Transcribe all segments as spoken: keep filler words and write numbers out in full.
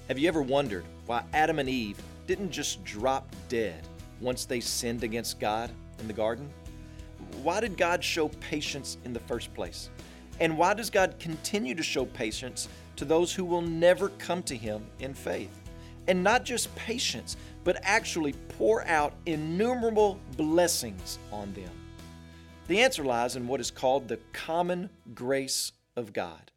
Have you ever wondered why Adam and Eve didn't just drop dead once they sinned against God in the garden? Why did God show patience in the first place? And why does God continue to show patience to those who will never come to Him in faith? And not just patience, but actually pour out innumerable blessings on them. The answer lies in what is called the common grace of God.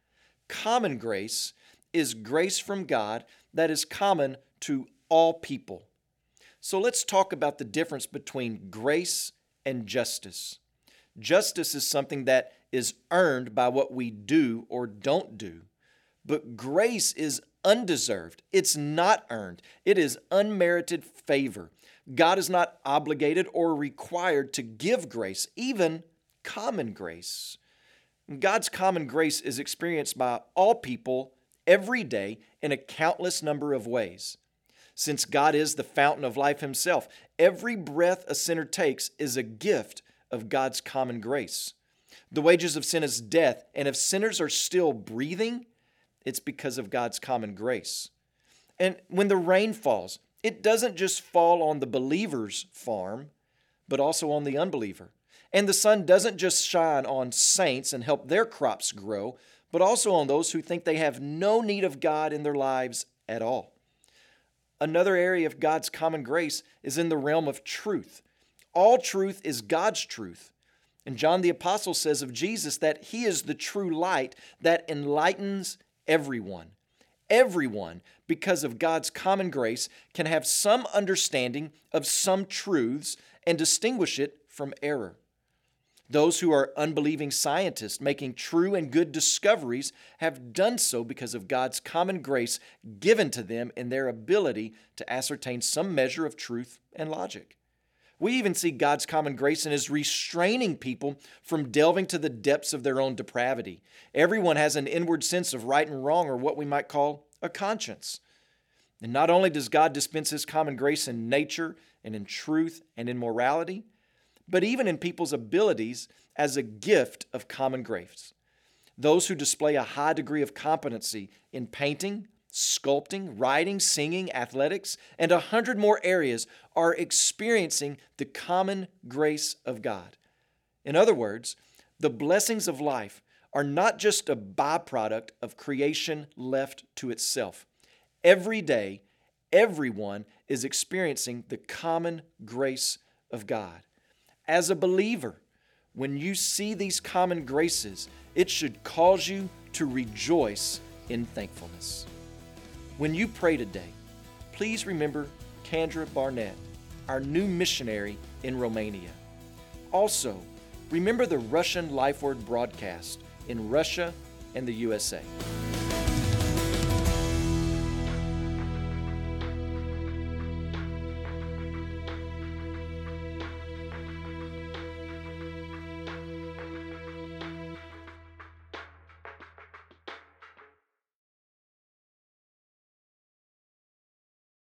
Common grace is grace from God that is common to all people. So let's talk about the difference between grace and justice. Justice is something that is earned by what we do or don't do, but grace is undeserved. It's not earned. It is unmerited favor. God is not obligated or required to give grace, even common grace. God's common grace is experienced by all people every day in a countless number of ways. Since God is the fountain of life Himself, every breath a sinner takes is a gift of God's common grace. The wages of sin is death, and if sinners are still breathing, it's because of God's common grace. And when the rain falls, it doesn't just fall on the believer's farm, but also on the unbeliever. And the sun doesn't just shine on saints and help their crops grow, but also on those who think they have no need of God in their lives at all. Another area of God's common grace is in the realm of truth. All truth is God's truth. And John the Apostle says of Jesus that He is the true light that enlightens everyone. Everyone, because of God's common grace, can have some understanding of some truths and distinguish it from error. Those who are unbelieving scientists making true and good discoveries have done so because of God's common grace given to them in their ability to ascertain some measure of truth and logic. We even see God's common grace in His restraining people from delving to the depths of their own depravity. Everyone has an inward sense of right and wrong, or what we might call a conscience. And not only does God dispense His common grace in nature and in truth and in morality, but even in people's abilities as a gift of common grace. Those who display a high degree of competency in painting, sculpting, writing, singing, athletics, and a hundred more areas are experiencing the common grace of God. In other words, the blessings of life are not just a byproduct of creation left to itself. Every day, everyone is experiencing the common grace of God. As a believer, when you see these common graces, it should cause you to rejoice in thankfulness. When you pray today, please remember Kendra Barnett, our new missionary in Romania. Also, remember the Russian Life Word broadcast in Russia and the U S A.